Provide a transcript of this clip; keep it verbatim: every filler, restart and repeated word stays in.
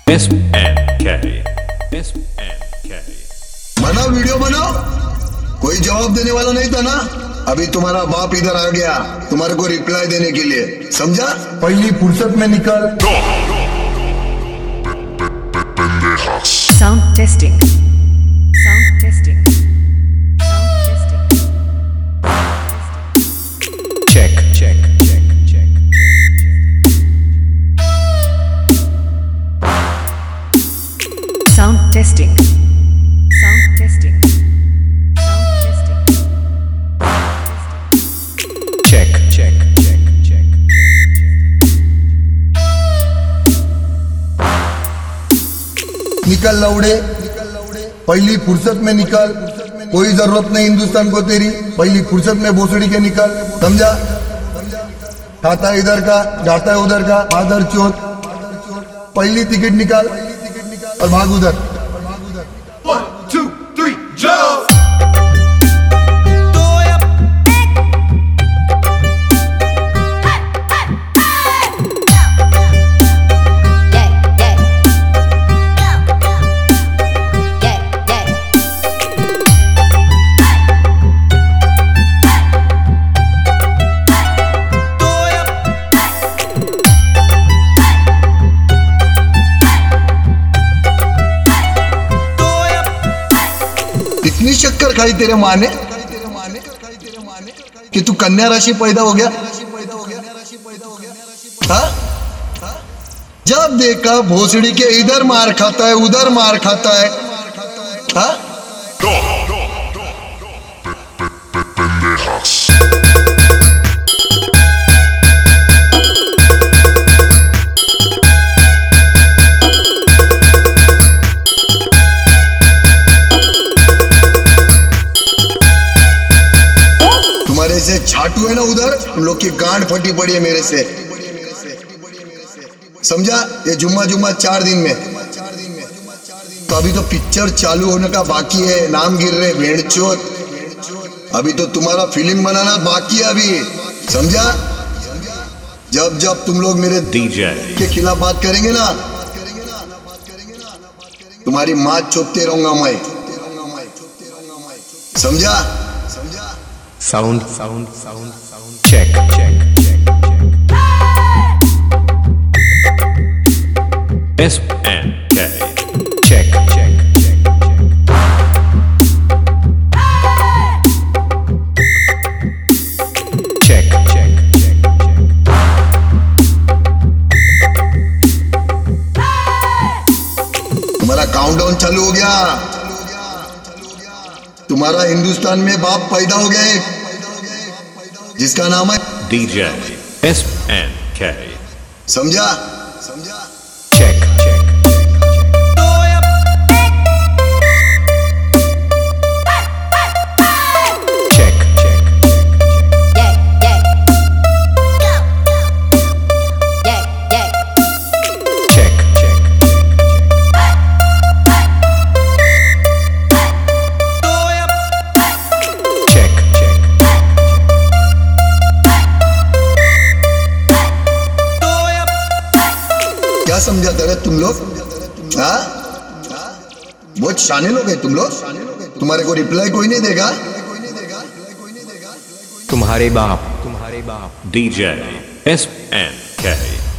S N K S N K बनाओ video बनाओ। कोई जवाब देने वाला नहीं था ना। अभी तुम्हारा बाप इधर आ गया तुम्हारे को रिप्लाई देने के लिए, समझा? पहली फुर्सत में निकल। Sound testing. Sound testing. Sound testing. check check check check Sound testing. Sound testing. Sound testing. check check check check निकल लौड़े, पहली फुर्सत में निकल। कोई जरूरत नहीं हिंदुस्तान को तेरी, पहली फुर्सत में भोसड़ी के निकल, समझा? खाता है इधर का, जाता है उधर का, फादर चोट। पहली टिकट निकाल और भाग उधर। One, two, three, jump! इतनी शक्कर खाई तेरे माँ ने कि तू कन्या राशि पैदा हो गया। हाँ? जब देखा भोसड़ी के इधर मार खाता है उधर मार खाता है। हाँ? तुम्हारे से छाटू है ना उधर, उन लोग की गांड फटी पड़ी है मेरे से, समझा? ये जुम्मा जुम्मा चार दिन में, तो अभी तो पिक्चर चालू होने का बाकी है, नाम गिर रहे भेड़चोद। अभी तो तुम्हारा फिल्म बनाना बाकी है अभी, समझा? जब जब तुम लोग मेरे डीजे के खिलाफ बात करेंगे ना, तुम्हारी माँ चोपते रहूंगा मैं, समझा? Sound sound sound sound check check check check S N K check check check check check check तुम्हारा काउंटडाउन चालू हो गया। तुम्हारा हिंदुस्तान में बाप पैदा हो गया एक, जिसका नाम है डीजे एस एन के समझा? check check check check check check check check क्या समझा था रे तुम लोग? हाँ? बहुत शाने लोग हैं तुम लोग। तुम्हारे को रिप्लाई कोई नहीं देगा। तुम्हारे बाप तुम्हारे बाप डीजे एस एन के